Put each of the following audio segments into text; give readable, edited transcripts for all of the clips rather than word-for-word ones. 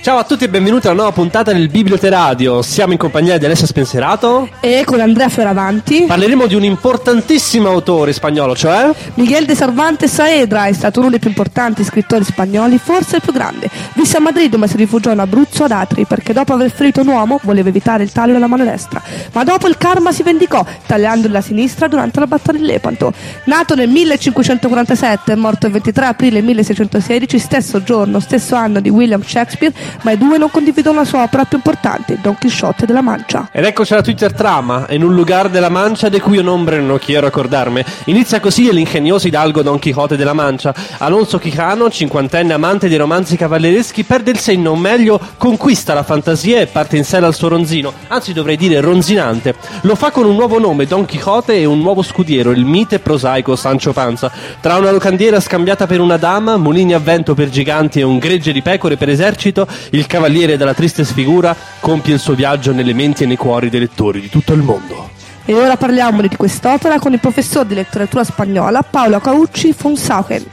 Ciao a tutti e benvenuti alla nuova puntata del Biblioteradio. Siamo in compagnia di Alessia Spensierato e con Andrea Fioravanti. Parleremo di un importantissimo autore spagnolo, cioè Miguel de Cervantes Saavedra. È stato uno dei più importanti scrittori spagnoli, forse il più grande. Visse a Madrid ma si rifugiò in Abruzzo ad Atri perché dopo aver ferito un uomo voleva evitare il taglio della mano destra, ma dopo il karma si vendicò tagliandoli la sinistra durante la battaglia di Lepanto. Nato nel 1547 e morto il 23 aprile 1616, stesso giorno, stesso anno di William Shakespeare, ma i due non condividono la sua opera più importante, Don Chisciotte de la Mancha. Ed eccoci alla Twitter trama. En un lugar de la Mancha de cuyo nombre no quiero acordarme. Inizia così l'ingegnoso hidalgo Don Quixote de la Mancha. Alonso Quijano, cinquantenne amante dei romanzi cavallereschi, perde il senno, o meglio conquista la fantasia e parte in sella al suo ronzino, anzi dovrei dire ronzinante. Lo fa con un nuovo nome, Don Quixote, e un nuovo scudiero, il mite prosaico Sancho Panza. Tra una locandiera scambiata per una dama, mulini a vento per giganti e un gregge di pecore per esercito, il cavaliere dalla triste sfigura compie il suo viaggio nelle menti e nei cuori dei lettori di tutto il mondo. E ora parliamo di quest'opera con il professor di letteratura spagnola Paolo Caucci Fonsauen.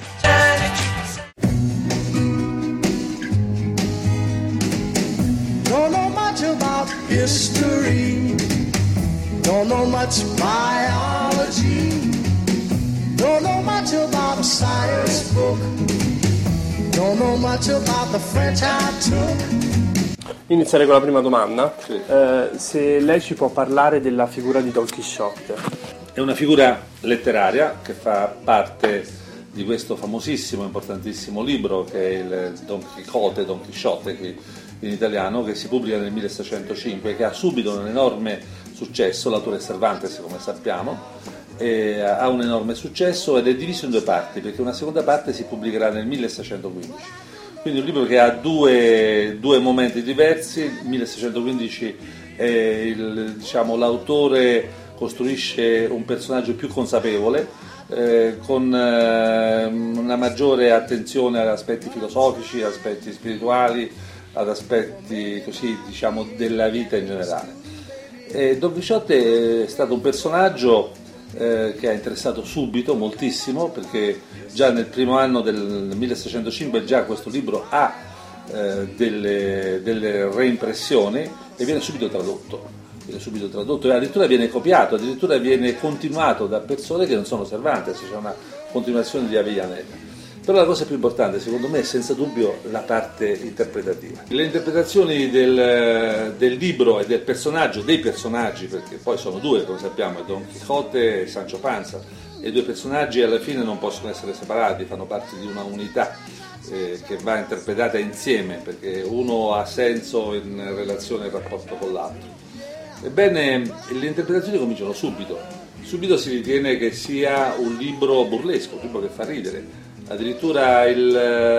Don't know much about history, don't know much biology, don't know much about a science book, don't know much about the French I took. Inizierei con la prima domanda. Sì. Se lei ci può parlare della figura di Don Chisciotte. È una figura letteraria che fa parte di questo famosissimo, importantissimo libro che è il Don Quixote, Don Chisciotte qui in italiano, che si pubblica nel 1605, che ha subito un enorme successo. L'autore è Cervantes, come sappiamo, ha un enorme successo ed è diviso in due parti, perché una seconda parte si pubblicherà nel 1615. Quindi un libro che ha due momenti diversi. Nel 1615 l'autore costruisce un personaggio più consapevole, con una maggiore attenzione ad aspetti filosofici, aspetti spirituali, ad aspetti della vita in generale. Don Chisciotte è stato un personaggio che ha interessato subito moltissimo, perché già nel primo anno del 1605 già questo libro ha delle reimpressioni e viene subito tradotto e addirittura viene copiato, addirittura viene continuato da persone che non sono Cervantes, c'è una continuazione di Avellaneda. Però la cosa più importante secondo me è senza dubbio la parte interpretativa. Le interpretazioni del libro e dei personaggi, perché poi sono due, come sappiamo, Don Quixote e Sancho Panza, e i due personaggi alla fine non possono essere separati, fanno parte di una unità che va interpretata insieme, perché uno ha senso in relazione al rapporto con l'altro. Ebbene, le interpretazioni cominciano subito si ritiene che sia un libro burlesco, un libro che fa ridere. Addirittura il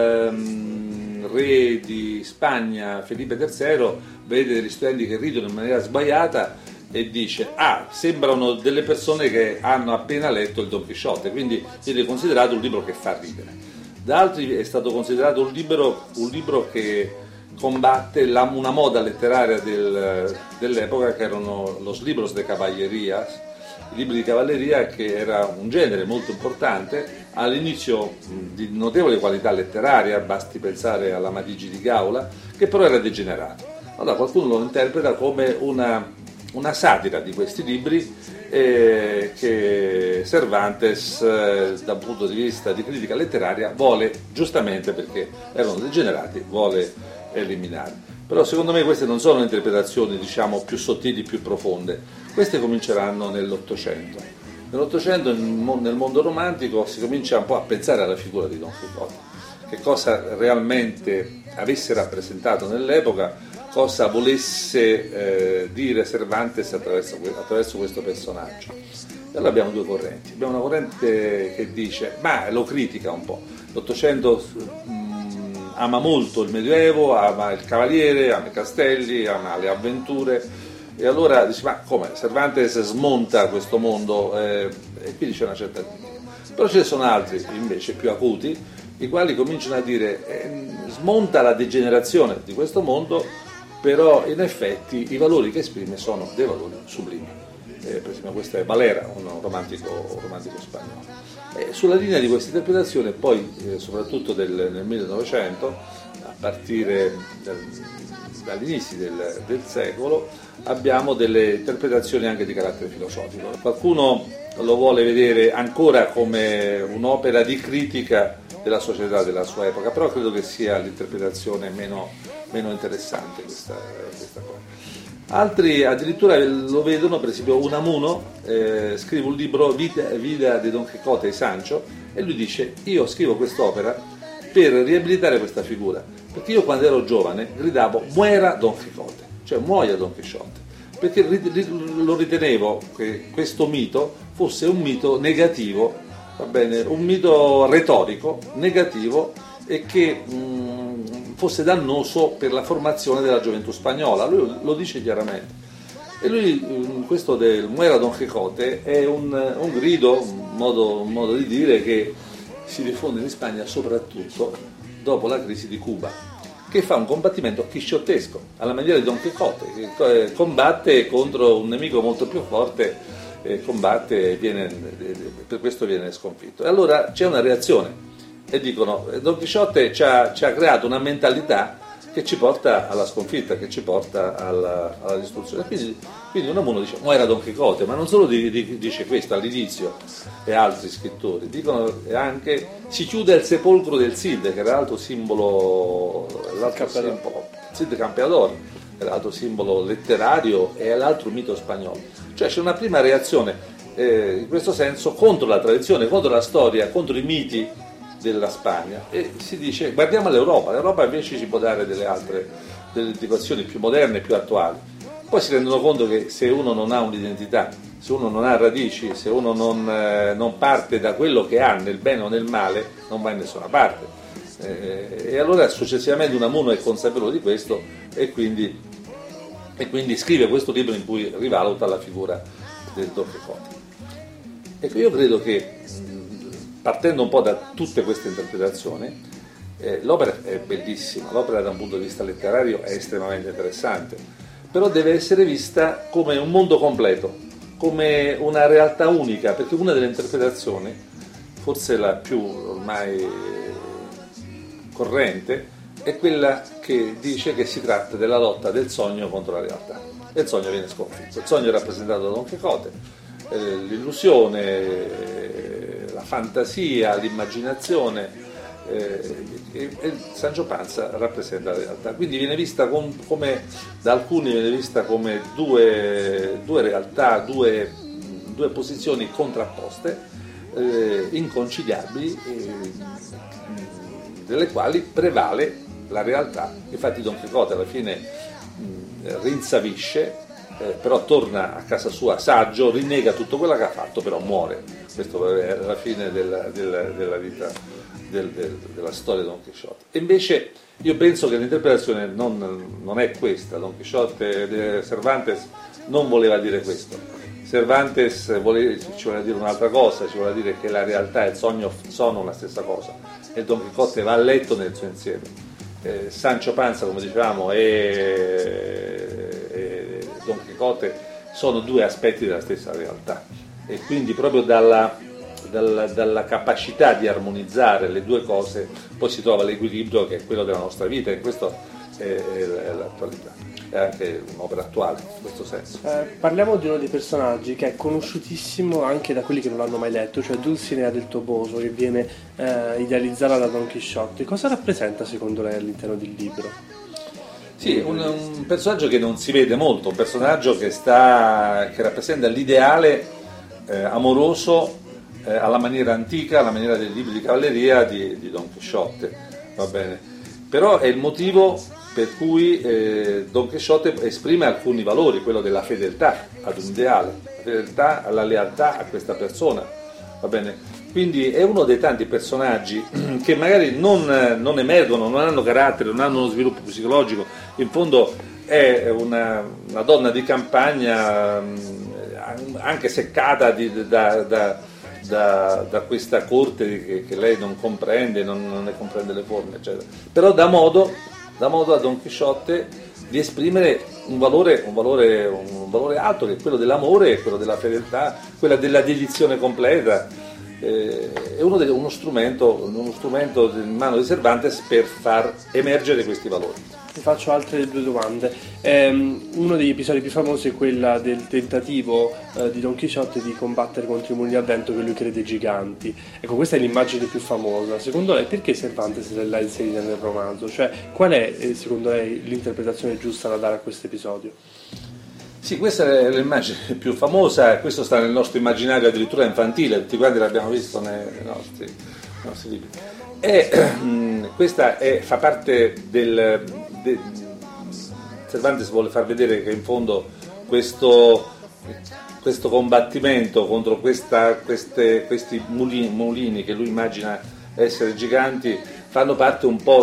re di Spagna, Felipe III, vede degli studenti che ridono in maniera sbagliata e dice: sembrano delle persone che hanno appena letto il Don Chisciotte, quindi viene considerato un libro che fa ridere. Da altri è stato considerato un libro che combatte una moda letteraria dell'epoca, che erano los libros de caballerías, i libri di cavalleria, che era un genere molto importante, all'inizio di notevole qualità letteraria, basti pensare all'Amadigi di Gaula, che però era degenerato. Allora qualcuno lo interpreta come una satira di questi libri che Cervantes, da un punto di vista di critica letteraria, vuole, giustamente perché erano degenerati, vuole eliminare. Però secondo me queste non sono interpretazioni più sottili, più profonde. Queste cominceranno nell'Ottocento. Nell'Ottocento, nel mondo romantico, si comincia un po' a pensare alla figura di Don Quixote, che cosa realmente avesse rappresentato nell'epoca, cosa volesse dire Cervantes attraverso questo personaggio. E allora abbiamo due correnti. Abbiamo una corrente che dice, lo critica un po'. L'Ottocento ama molto il Medioevo, ama il cavaliere, ama i castelli, ama le avventure, e allora dice: ma come? Cervantes smonta questo mondo, e quindi c'è una certa critica. Però ce ne sono altri invece più acuti, i quali cominciano a dire smonta la degenerazione di questo mondo, però in effetti i valori che esprime sono dei valori sublimi. Per esempio questo è Valera, un romantico spagnolo. Sulla linea di questa interpretazione poi, soprattutto nel 1900, a partire dagli inizi del secolo, abbiamo delle interpretazioni anche di carattere filosofico. Qualcuno lo vuole vedere ancora come un'opera di critica della società della sua epoca, però credo che sia l'interpretazione meno interessante questa cosa. Altri addirittura lo vedono, per esempio Unamuno scrive un libro, Vida di Don Quixote e Sancho, e lui dice: io scrivo quest'opera per riabilitare questa figura, perché io quando ero giovane gridavo muera Don Quixote, cioè muoia Don Chisciotte, perché lo ritenevo che questo mito fosse un mito negativo, va bene, un mito retorico, negativo, e che fosse dannoso per la formazione della gioventù spagnola. Lui lo dice chiaramente. E lui, questo del muera Don Quixote, è un grido, un modo di dire che si diffonde in Spagna soprattutto dopo la crisi di Cuba, che fa un combattimento chisciottesco alla maniera di Don Quixote, che combatte contro un nemico molto più forte, combatte e per questo viene sconfitto. E allora c'è una reazione e dicono: Don Chisciotte ci ha creato una mentalità che ci porta alla sconfitta, che ci porta alla distruzione. Quindi Unamuno dice muoia Don Quixote, ma non solo dice questo all'inizio, e altri scrittori dicono anche si chiude il sepolcro del Cid, che era l'altro simbolo, Cid Campeador, era l'altro simbolo letterario e l'altro mito spagnolo. Cioè c'è una prima reazione in questo senso contro la tradizione, contro la storia, contro i miti della Spagna, e si dice guardiamo l'Europa invece ci può dare delle indicazioni più moderne, più attuali. Poi si rendono conto che se uno non ha un'identità, se uno non ha radici, se uno non parte da quello che ha nel bene o nel male, non va in nessuna parte. E allora successivamente Unamuno è consapevole di questo e quindi scrive questo libro in cui rivaluta la figura del Don Quixote. Ecco, io credo che partendo un po' da tutte queste interpretazioni, l'opera è bellissima, l'opera da un punto di vista letterario è estremamente interessante, però deve essere vista come un mondo completo, come una realtà unica, perché una delle interpretazioni, forse la più ormai corrente, è quella che dice che si tratta della lotta del sogno contro la realtà, e il sogno viene sconfitto. Il sogno è rappresentato da Don Quixote, l'illusione, la fantasia, l'immaginazione, e Sancho Panza rappresenta la realtà. Quindi viene vista come da alcuni viene vista come due realtà, due posizioni contrapposte, inconciliabili, delle quali prevale la realtà. Infatti Don Quixote alla fine rinsavisce, però torna a casa sua saggio, rinnega tutto quello che ha fatto, però muore. Questo è la fine della vita della storia di Don Chisciotte. E invece io penso che l'interpretazione non è questa. Don Chisciotte, Cervantes non voleva dire questo. Cervantes ci voleva dire un'altra cosa, ci voleva dire che la realtà e il sogno sono la stessa cosa, e Don Quixote va letto nel suo insieme. Sancho Panza, come dicevamo, e Don Quixote sono due aspetti della stessa realtà, e quindi proprio dalla capacità di armonizzare le due cose poi si trova l'equilibrio che è quello della nostra vita, e questo è l'attualità, è anche un'opera attuale in questo senso. Parliamo di uno dei personaggi che è conosciutissimo anche da quelli che non l'hanno mai letto, cioè Dulcinea del Toboso, che viene idealizzata da Don Chisciotte. Cosa rappresenta secondo lei all'interno del libro? Sì, un personaggio che non si vede molto, un personaggio che rappresenta l'ideale amoroso alla maniera antica, alla maniera dei libri di cavalleria di Don Chisciotte, va bene? Però è il motivo per cui Don Chisciotte esprime alcuni valori, quello della fedeltà ad un ideale, la fedeltà alla lealtà a questa persona, va bene? Quindi è uno dei tanti personaggi che magari non emergono, non hanno carattere, non hanno uno sviluppo psicologico. In fondo è una donna di campagna, anche seccata da questa corte che lei non comprende, non ne comprende le forme, eccetera. Però dà modo a Don Chisciotte di esprimere un valore alto, che è quello dell'amore, quello della fedeltà, quella della dedizione completa, è uno strumento in mano di Cervantes per far emergere questi valori. Ti faccio altre due domande. Uno degli episodi più famosi è quella del tentativo di Don Chisciotte di combattere contro i mulini a vento che lui crede giganti. Ecco, questa è l'immagine più famosa. Secondo lei perché Cervantes l'ha inserita nel romanzo? Cioè, qual è secondo lei l'interpretazione giusta da dare a questo episodio? Sì, questa è l'immagine più famosa, questo sta nel nostro immaginario addirittura infantile, tutti quanti l'abbiamo visto nei nostri libri. E questa fa parte Cervantes vuole far vedere che in fondo questo combattimento contro questi mulini che lui immagina essere giganti fanno parte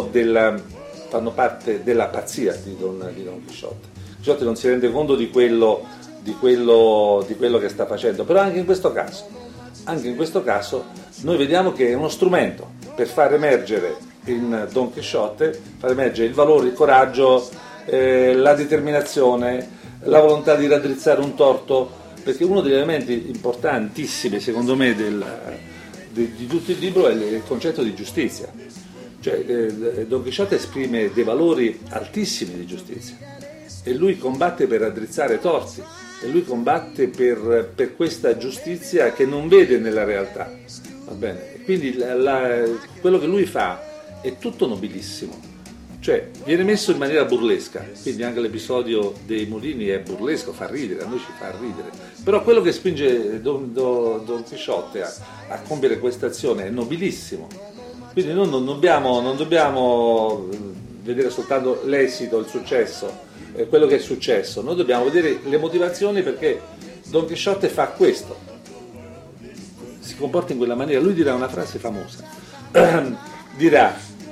della pazzia di Don Chisciotte. Chisciotte non si rende conto di quello che sta facendo, però anche in questo caso noi vediamo che è uno strumento per far emergere in Don Chisciotte, far emergere il valore, il coraggio, la determinazione, la volontà di raddrizzare un torto, perché uno degli elementi importantissimi secondo me di tutto il libro è il concetto di giustizia. Cioè, Don Chisciotte esprime dei valori altissimi di giustizia e lui combatte per raddrizzare torti e lui combatte per questa giustizia che non vede nella realtà, va bene? Quindi quello che lui fa è tutto nobilissimo, cioè viene messo in maniera burlesca, quindi anche l'episodio dei mulini è burlesco, fa ridere, a noi ci fa ridere, però quello che spinge Don Chisciotte a compiere questa azione è nobilissimo, quindi noi non dobbiamo vedere soltanto l'esito, il successo, quello che è successo, noi dobbiamo vedere le motivazioni perché Don Chisciotte fa questo, si comporta in quella maniera. Lui dirà una frase famosa, dirà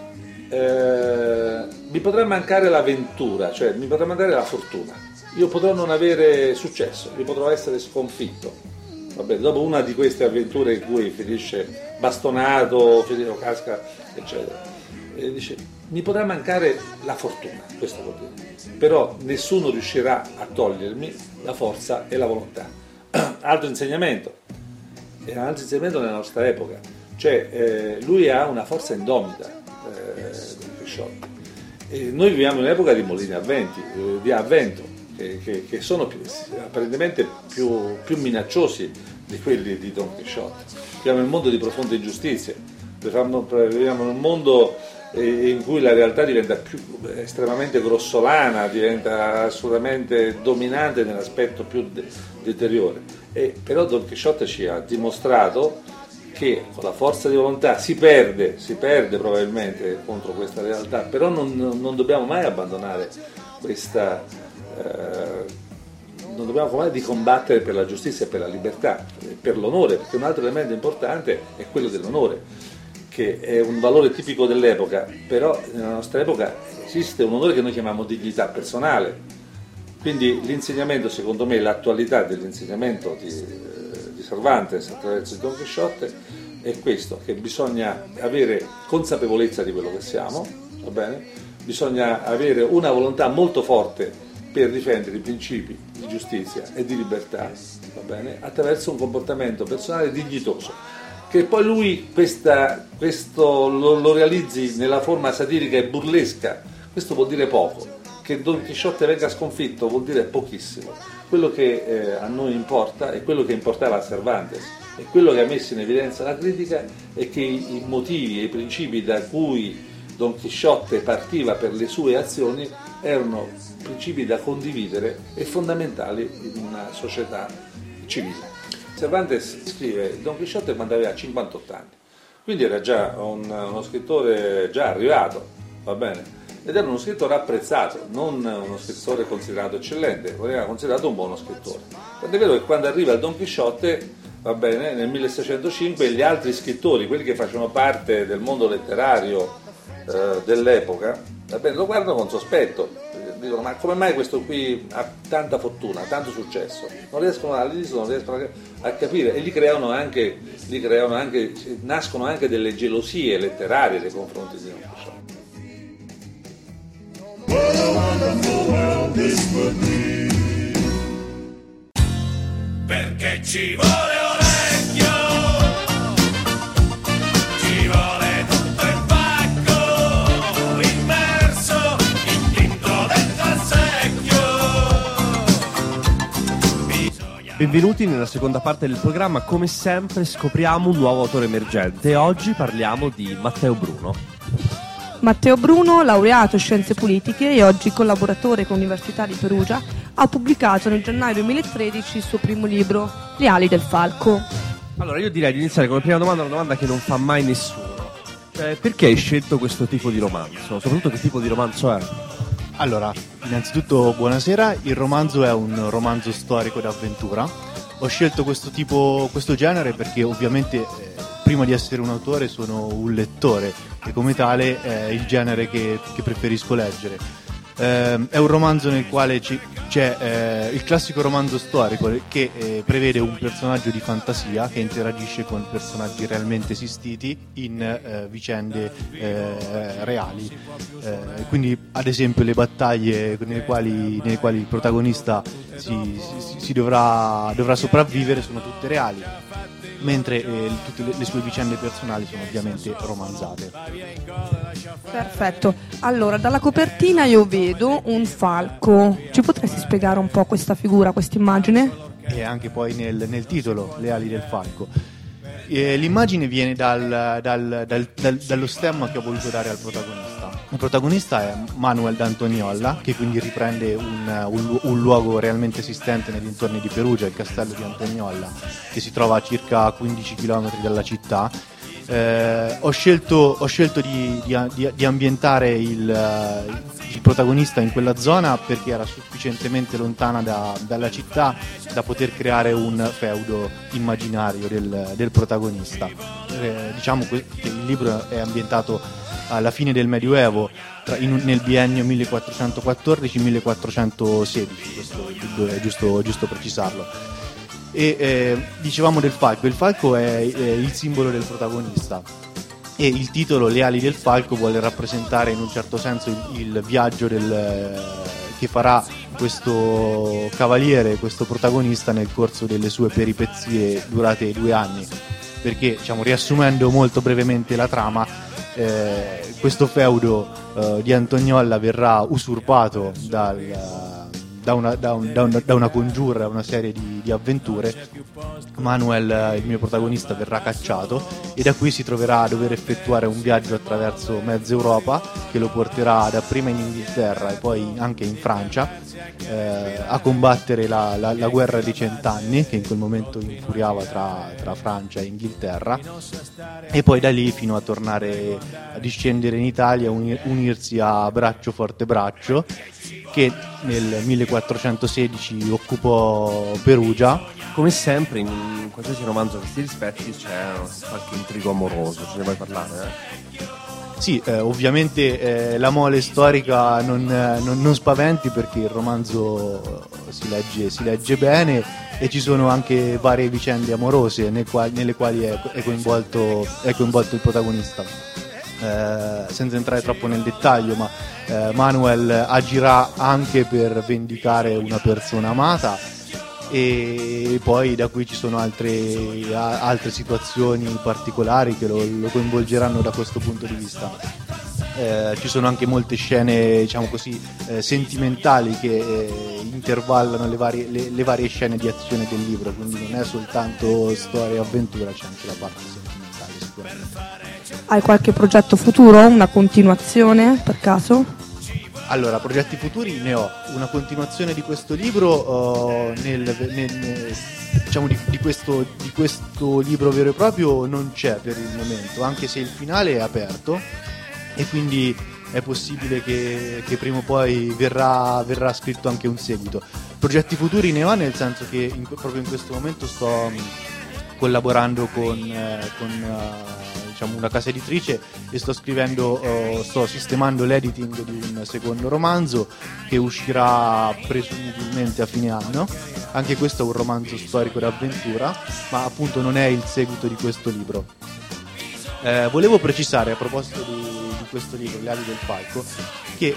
mi potrà mancare l'avventura, cioè mi potrà mancare la fortuna, io potrò non avere successo, io potrò essere sconfitto, vabbè, dopo una di queste avventure in cui finisce bastonato, casca eccetera, e dice mi potrà mancare la fortuna, questo vuol dire, però nessuno riuscirà a togliermi la forza e la volontà. Altro insegnamento nella nostra epoca, cioè lui ha una forza indomita, Don Chisciotte. Noi viviamo in un'epoca di mulini di avvento, che sono apparentemente più minacciosi di quelli di Don Chisciotte. Viviamo in un mondo di profonde ingiustizie, viviamo in un mondo in cui la realtà diventa più estremamente grossolana, diventa assolutamente dominante nell'aspetto più deteriore. Però Don Chisciotte ci ha dimostrato che con la forza di volontà si perde probabilmente contro questa realtà, però non dobbiamo mai abbandonare non dobbiamo mai di combattere per la giustizia e per la libertà, per l'onore, perché un altro elemento importante è quello dell'onore, che è un valore tipico dell'epoca, però nella nostra epoca esiste un onore che noi chiamiamo dignità personale. Quindi l'insegnamento, secondo me, l'attualità dell'insegnamento di Cervantes attraverso Don Chisciotte è questo, che bisogna avere consapevolezza di quello che siamo, va bene? Bisogna avere una volontà molto forte per difendere i principi di giustizia e di libertà, va bene? Attraverso un comportamento personale dignitoso. Che poi lui questo lo realizzi nella forma satirica e burlesca, questo vuol dire poco. Che Don Chisciotte venga sconfitto vuol dire pochissimo. Quello che a noi importa è quello che importava a Cervantes, è quello che ha messo in evidenza la critica, è che i motivi e i principi da cui Don Chisciotte partiva per le sue azioni erano principi da condividere e fondamentali in una società civile. Cervantes scrive Don Chisciotte quando aveva 58 anni, quindi era già uno scrittore già arrivato, va bene? Ed era uno scrittore apprezzato, non uno scrittore considerato eccellente, era considerato un buono scrittore. Ed è vero che quando arriva il Don Chisciotte, va bene, nel 1605 gli altri scrittori, quelli che facevano parte del mondo letterario dell'epoca, va bene, lo guardano con sospetto. Dicono, ma come mai questo qui ha tanta fortuna, tanto successo? Non riescono a capire, e nascono anche delle gelosie letterarie nei confronti di Don Chisciotte. What a wonderful world this would be. Perché ci vuole orecchio Benvenuti nella seconda parte del programma. Come sempre scopriamo un nuovo autore emergente e oggi parliamo di Matteo Bruno. Matteo Bruno, laureato in scienze politiche e oggi collaboratore con l'Università di Perugia, ha pubblicato nel gennaio 2013 il suo primo libro, Le ali del falco. Allora io direi di iniziare con la prima domanda, una domanda che non fa mai nessuno. Cioè, perché hai scelto questo tipo di romanzo? Soprattutto che tipo di romanzo è? Allora, innanzitutto buonasera, il romanzo è un romanzo storico d'avventura. Ho scelto questo genere perché ovviamente prima di essere un autore sono un lettore e come tale è il genere che preferisco leggere. È un romanzo nel quale c'è il classico romanzo storico che prevede un personaggio di fantasia che interagisce con personaggi realmente esistiti in vicende reali. Quindi ad esempio le battaglie nelle quali il protagonista si dovrà sopravvivere sono tutte reali, mentre tutte le sue vicende personali sono ovviamente romanzate. Perfetto, allora dalla copertina io vedo un falco, ci potresti spiegare un po' questa figura, questa immagine? E anche poi nel titolo, Le ali del falco. L'immagine viene dallo stemma che ho voluto dare al protagonista. Il protagonista è Manuel d'Antoniolla, che quindi riprende un luogo realmente esistente nei dintorni di Perugia, il castello di Antoniolla, che si trova a circa 15 km dalla città. Ho scelto di ambientare il protagonista in quella zona perché era sufficientemente lontana dalla città da poter creare un feudo immaginario del protagonista. Diciamo che il libro è ambientato alla fine del Medioevo, nel biennio 1414-1416, questo è giusto precisarlo. E dicevamo del falco, il falco è il simbolo del protagonista e il titolo Le ali del falco vuole rappresentare in un certo senso il viaggio che farà questo cavaliere, questo protagonista nel corso delle sue peripezie durate 2 anni, perché riassumendo molto brevemente la trama, questo feudo di Antoniolla verrà usurpato da una congiura, una serie di avventure. Manuel, il mio protagonista, verrà cacciato e da qui si troverà a dover effettuare un viaggio attraverso mezza Europa che lo porterà dapprima in Inghilterra e poi anche in Francia a combattere la guerra dei 100 anni che in quel momento infuriava tra Francia e Inghilterra, e poi da lì fino a tornare a discendere in Italia, unirsi a Braccio Forte Braccio, che nel 1416 occupò Perugia. Come sempre in qualsiasi romanzo che si rispetti c'è qualche intrigo amoroso, ce ne vuoi parlare? Sì, ovviamente la mole storica non spaventi perché il romanzo si legge bene e ci sono anche varie vicende amorose nelle quali è coinvolto il protagonista. Senza entrare troppo nel dettaglio, ma Manuel agirà anche per vendicare una persona amata e poi da qui ci sono altre situazioni particolari che lo coinvolgeranno da questo punto di vista. Ci sono anche molte scene sentimentali che intervallano le varie scene di azione del libro, quindi non è soltanto storia e avventura, c'è anche la parte sentimentale sicuramente. Hai qualche progetto futuro? Una continuazione per caso? Allora, progetti futuri ne ho. Una continuazione di questo libro di questo libro vero e proprio non c'è per il momento, anche se il finale è aperto e quindi è possibile che prima o poi verrà scritto anche un seguito. Progetti futuri ne ho, nel senso che proprio in questo momento sto collaborando con una casa editrice e sto sistemando l'editing di un secondo romanzo che uscirà presumibilmente a fine anno. Anche questo è un romanzo storico d'avventura, ma appunto non è il seguito di questo libro. Volevo precisare a proposito di questo libro, Le ali del falco, che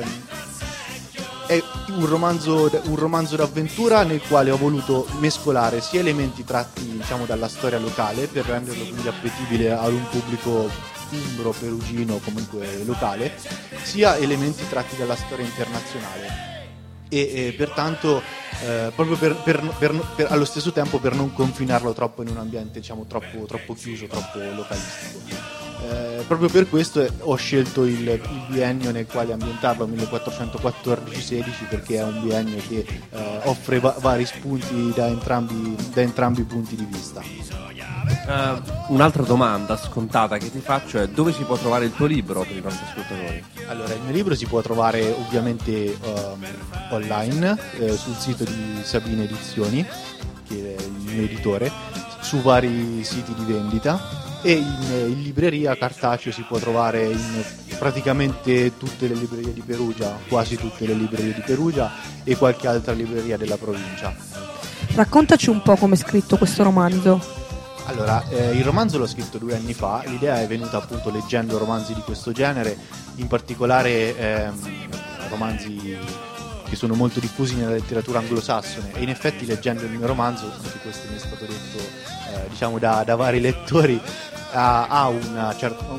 è un romanzo d'avventura nel quale ho voluto mescolare sia elementi tratti dalla storia locale per renderlo quindi appetibile ad un pubblico umbro, perugino, comunque locale, sia elementi tratti dalla storia internazionale. e pertanto proprio per allo stesso tempo per non confinarlo troppo in un ambiente, diciamo, troppo chiuso, troppo localistico. Proprio per questo ho scelto il biennio nel quale ambientarlo, 1414-16, perché è un biennio che offre vari spunti da entrambi i punti di vista. Un'altra domanda scontata che ti faccio è: dove si può trovare il tuo libro per i nostri ascoltatori? Allora, il mio libro si può trovare ovviamente online sul sito di Sabine Edizioni, che è il mio editore, su vari siti di vendita, e in libreria cartaceo si può trovare in praticamente tutte le librerie di Perugia, quasi tutte le librerie di Perugia e qualche altra libreria della provincia. Raccontaci un po' come è scritto questo romanzo. Allora, il romanzo l'ho scritto 2 anni fa, l'idea è venuta appunto leggendo romanzi di questo genere, in particolare romanzi che sono molto diffusi nella letteratura anglosassone, e in effetti leggendo il mio romanzo, anche questo mi è stato detto diciamo da vari lettori, ha un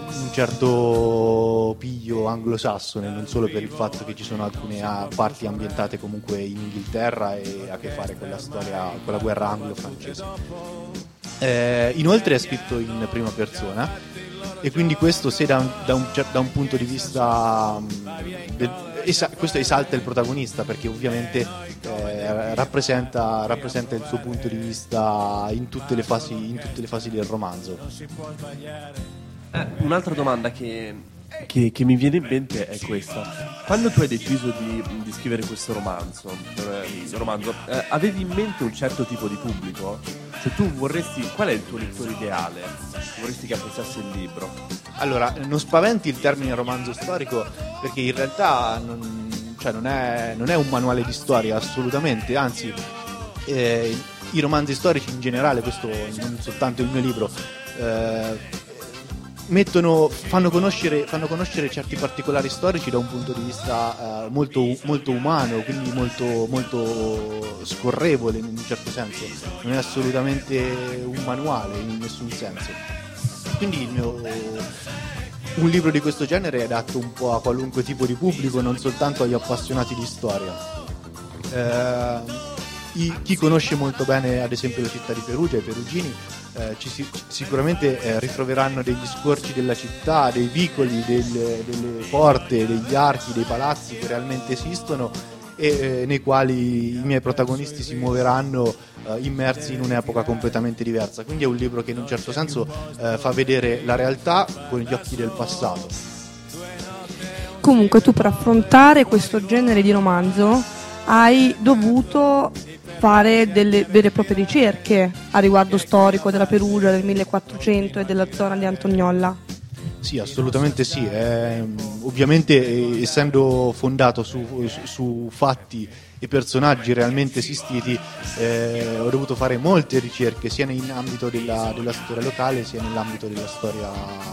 certo piglio anglosassone, non solo per il fatto che ci sono alcune parti ambientate comunque in Inghilterra e ha a che fare con la storia, con la guerra anglo-francese. Inoltre è scritto in prima persona, e quindi questo, se da un punto di vista questo esalta il protagonista, perché ovviamente rappresenta il suo punto di vista in tutte le fasi del romanzo. Un'altra domanda che mi viene in mente è questa: quando tu hai deciso di scrivere questo romanzo, avevi in mente un certo tipo di pubblico? Cioè, qual è il tuo lettore ideale? Vorresti che apprezzasse il libro? Allora, non spaventi il termine romanzo storico, perché in realtà non è un manuale di storia, assolutamente, anzi i romanzi storici in generale, questo non soltanto il mio libro, fanno conoscere certi particolari storici da un punto di vista molto umano, quindi molto scorrevole in un certo senso. Non è assolutamente un manuale in nessun senso. Quindi un libro di questo genere è adatto un po' a qualunque tipo di pubblico, non soltanto agli appassionati di storia. Chi conosce molto bene ad esempio la città di Perugia, i perugini, sicuramente ritroveranno degli scorci della città, dei vicoli, delle porte, degli archi, dei palazzi che realmente esistono e nei quali i miei protagonisti si muoveranno immersi in un'epoca completamente diversa. Quindi è un libro che in un certo senso fa vedere la realtà con gli occhi del passato. Comunque tu, per affrontare questo genere di romanzo, hai dovuto fare delle vere e proprie ricerche a riguardo storico della Perugia del 1400 e della zona di Antognolla. Sì, assolutamente sì. Ovviamente, essendo fondato su fatti e personaggi realmente esistiti, ho dovuto fare molte ricerche sia in ambito della storia locale sia nell'ambito della storia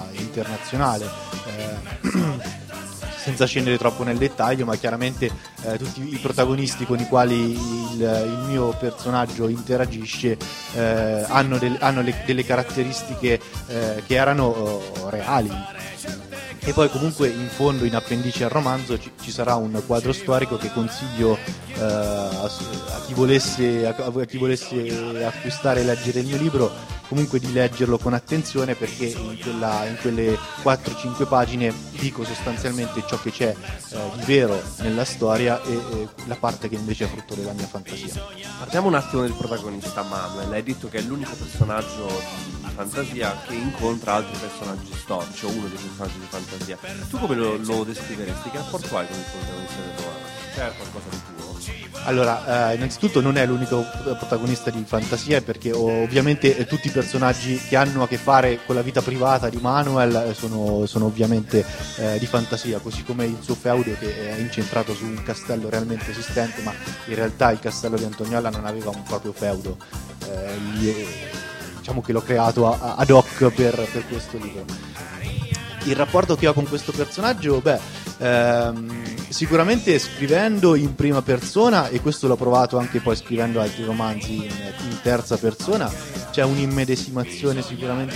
internazionale. Senza scendere troppo nel dettaglio, ma chiaramente tutti i protagonisti con i quali il mio personaggio interagisce hanno delle caratteristiche che erano reali. E poi comunque in fondo, in appendice al romanzo, ci sarà un quadro storico che consiglio a chi volesse acquistare e leggere il mio libro, comunque di leggerlo con attenzione, perché in quelle 4-5 pagine dico sostanzialmente ciò che c'è di vero nella storia e la parte che invece è frutto della mia fantasia. Parliamo un attimo del protagonista Manuel. Hai detto che è l'unico personaggio di fantasia che incontra altri personaggi storici, o uno dei personaggi di fantasia. Tu come lo descriveresti? Che rapporto hai con il protagonista del romanzo? C'è qualcosa di tuo? Allora, innanzitutto non è l'unico protagonista di fantasia, perché ovviamente tutti i personaggi che hanno a che fare con la vita privata di Manuel sono ovviamente di fantasia, così come il suo feudo, che è incentrato su un castello realmente esistente, ma in realtà il castello di Antognolla non aveva un proprio feudo. Diciamo che l'ho creato ad hoc per questo libro. Il rapporto che ho con questo personaggio, sicuramente scrivendo in prima persona, e questo l'ho provato anche poi scrivendo altri romanzi in terza persona, c'è un'immedesimazione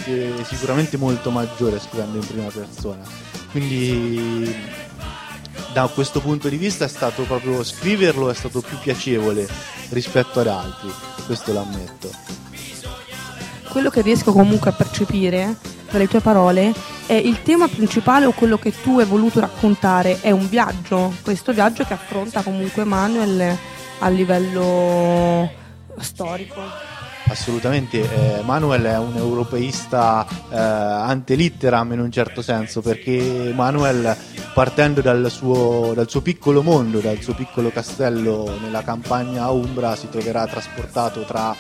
sicuramente molto maggiore scrivendo in prima persona. Quindi da questo punto di vista è stato proprio scriverlo, è stato più piacevole rispetto ad altri, questo l'ammetto. Quello che riesco comunque a percepire dalle tue parole è il tema principale, o quello che tu hai voluto raccontare è un viaggio, questo viaggio che affronta comunque Manuel a livello storico. Assolutamente, Manuel è un europeista ante litteram in un certo senso, perché Manuel, partendo dal suo piccolo mondo, dal suo piccolo castello nella campagna umbra, si troverà trasportato tra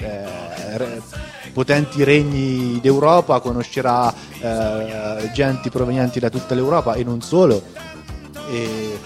potenti regni d'Europa, conoscerà genti provenienti da tutta l'Europa e non solo, e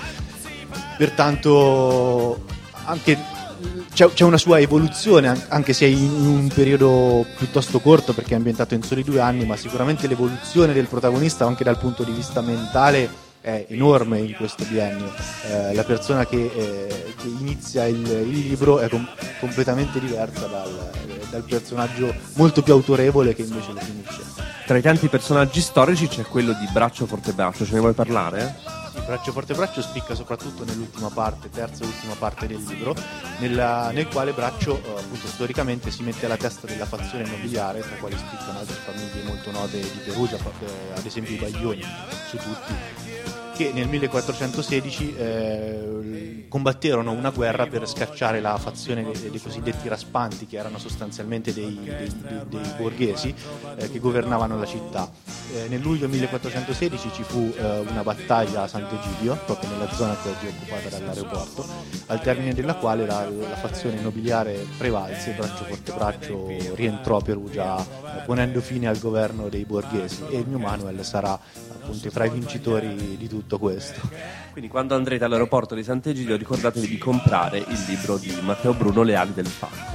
pertanto anche c'è una sua evoluzione, anche se in un periodo piuttosto corto, perché è ambientato in soli 2 anni, ma sicuramente l'evoluzione del protagonista anche dal punto di vista mentale è enorme in questo biennio. La persona che inizia il libro è completamente diversa dal personaggio molto più autorevole che invece lo finisce. Tra i tanti personaggi storici c'è quello di Braccio Forte Braccio, ce ne vuoi parlare? Braccio Forte Braccio spicca soprattutto nell'ultima parte, terza e ultima parte del libro, nel quale Braccio appunto storicamente si mette alla testa della fazione nobiliare, tra quali spiccano altre famiglie molto note di Perugia, ad esempio i Baglioni su tutti, che nel 1416 combatterono una guerra per scacciare la fazione dei cosiddetti raspanti, che erano sostanzialmente dei borghesi che governavano la città. Nel luglio 1416 ci fu una battaglia a Sant'Egidio, proprio nella zona che oggi è occupata dall'aeroporto, al termine della quale la fazione nobiliare prevalse. Braccio Forte Braccio rientrò a Perugia ponendo fine al governo dei borghesi, e il mio Manuel sarà appunto fra i vincitori di tutto questo. Quindi quando andrete all'aeroporto di Sant'Egidio ricordatevi di comprare il libro di Matteo Bruno, Le ali del fango.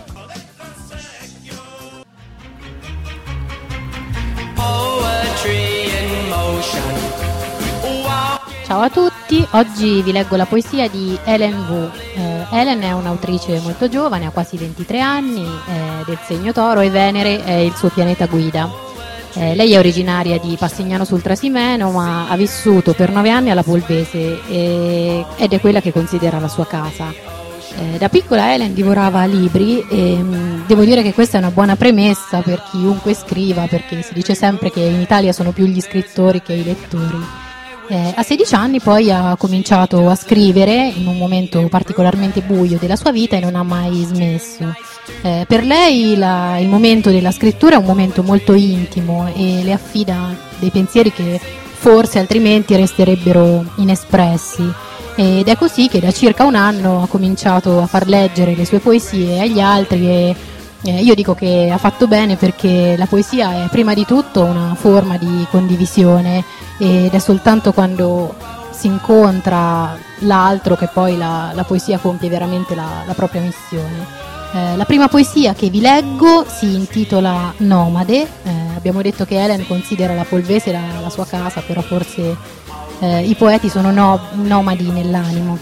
Ciao a tutti, oggi vi leggo la poesia di Helen Wu. Helen è un'autrice molto giovane, ha quasi 23 anni, del segno Toro, e Venere è il suo pianeta guida. Lei è originaria di Passignano sul Trasimeno, ma ha vissuto per 9 anni alla Polvese ed è quella che considera la sua casa. Da piccola Helen divorava libri e devo dire che questa è una buona premessa per chiunque scriva, perché si dice sempre che in Italia sono più gli scrittori che i lettori. A 16 anni poi ha cominciato a scrivere in un momento particolarmente buio della sua vita e non ha mai smesso. Per lei il momento della scrittura è un momento molto intimo e le affida dei pensieri che forse altrimenti resterebbero inespressi, ed è così che da circa 1 anno ha cominciato a far leggere le sue poesie agli altri, e io dico che ha fatto bene, perché la poesia è prima di tutto una forma di condivisione ed è soltanto quando si incontra l'altro che poi la poesia compie veramente la propria missione. La prima poesia che vi leggo si intitola Nomade. Abbiamo detto che Helen considera la Polvese la sua casa, però forse i poeti sono nomadi nell'animo.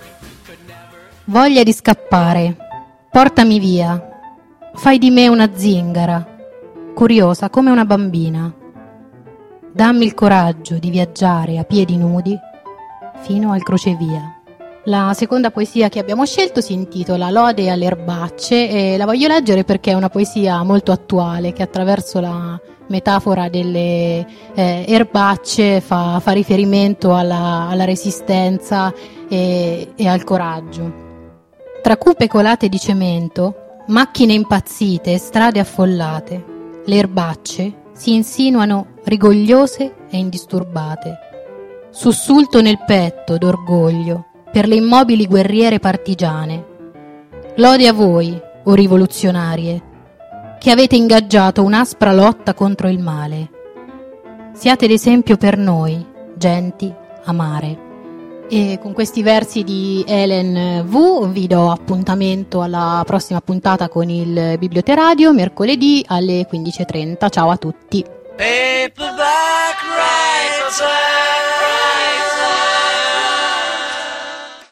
Voglia di scappare, portami via, fai di me una zingara, curiosa come una bambina. Dammi il coraggio di viaggiare a piedi nudi fino al crocevia. La seconda poesia che abbiamo scelto si intitola Lode alle erbacce, e la voglio leggere perché è una poesia molto attuale, che attraverso la metafora delle erbacce fa riferimento alla resistenza e al coraggio. Tra cupe colate di cemento, macchine impazzite, strade affollate, le erbacce si insinuano rigogliose e indisturbate. Sussulto nel petto d'orgoglio per le immobili guerriere partigiane. Lode a voi, o rivoluzionarie, che avete ingaggiato un'aspra lotta contro il male. Siate l'esempio per noi, genti amare. E con questi versi di Helen Wu vi do appuntamento alla prossima puntata con il Biblioteradio, mercoledì alle 15:30. Ciao a tutti. Paperback writer.